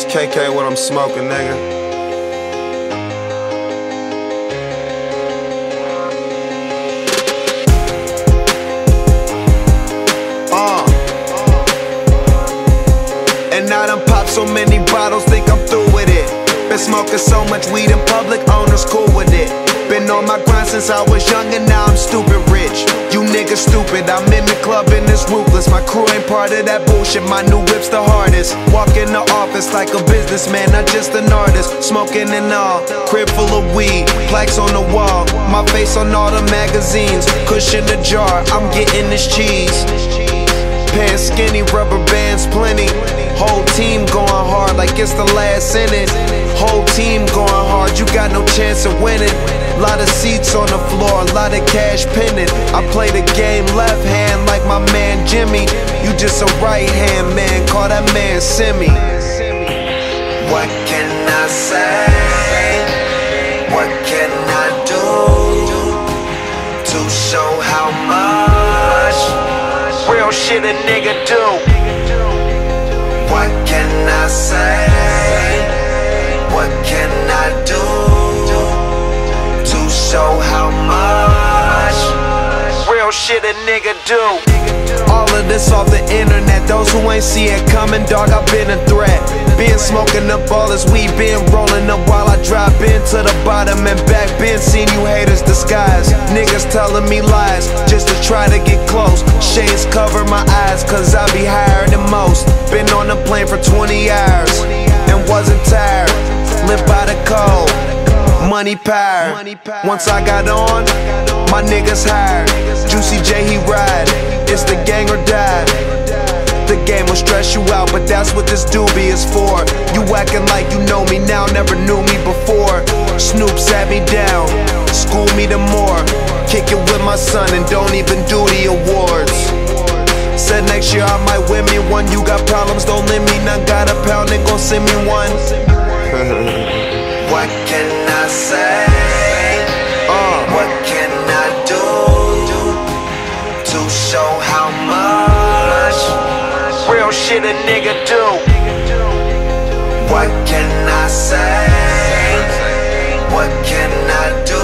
KK what I'm smoking, nigga. And I done popped so many bottles, think I'm through with it. Been smoking so much weed in public, owners cool with it. Been on my grind since I was young and now I'm stupid rich. You niggas stupid, I'm in the club and it's ruthless. My crew ain't part of that bullshit, my new whip's the hardest. Walk in the office like a businessman, not just an artist. Smoking and all, crib full of weed, plaques on the wall. My face on all the magazines, cushion the jar, I'm getting this cheese. Pants skinny, rubber bands plenty. Whole team going hard like it's the last inning. Whole team going hard, you got no chance of winning. Lot of seats on the floor, a lot of cash pending. I play the game left hand like my man Jimmy. You just a right hand man, call that man Simi. What can I say? What can I do to show how much real shit a nigga do? What can I say? What can I do to show how much real shit a nigga do? All of this off the internet, those who ain't see it coming, dog, I've been a threat. Been smoking up all this weed, been rolling up while I drop into the bottom and back. Been seeing you haters disguise, niggas telling me lies just to try to get close. Shades cover my eyes cause I be higher than most. Been on the plane for 20 hours and wasn't tired. Live by the code, money power. Once I got on, my niggas hired. Juicy J, he ride, it's the gang or die. The game will stress you out, but that's what this doobie is for. You acting like you know me now, never knew me before. Snoop sat me down, school me the more. Kick it with my son and don't even do the awards. Said next year I might win me one. You got problems, don't lend me none. Got a pound, they gon' send me one. What can I say? What can I do to show how much real shit a nigga do? What can I say? What can I do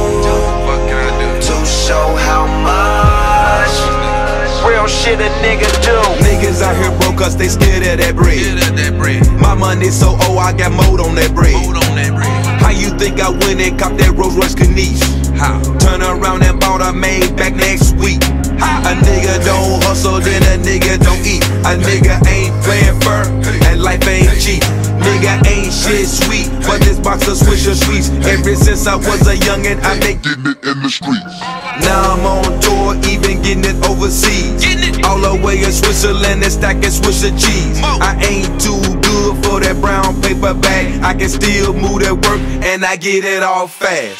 to show how much real shit a nigga do? Niggas out here broke cause they scared of that bread. My money so old, I got mold on that bread. How you think I went and copped that Rolls Royce Caniche? How? Turn around and bought a Maybach next week. A nigga don't hustle, then a nigga don't eat. A nigga ain't playing fair, and life ain't cheap. Nigga ain't shit sweet, but this box of Swisher Sweets. Ever since I was a youngin', I been getting it in the streets. Now I'm on tour, even getting it overseas. All the way in Switzerland and stacking Swisher cheese. I ain't too good for that brown paper bag. I can still move that work, and I get it all fast.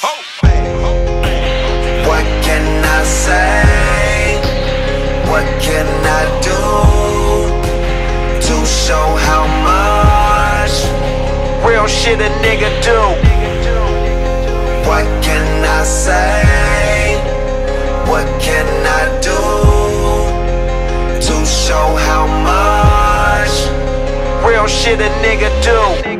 What can I say? What can I do to show how much real shit a nigga do? What can I say? What can I do to show how much real shit a nigga do?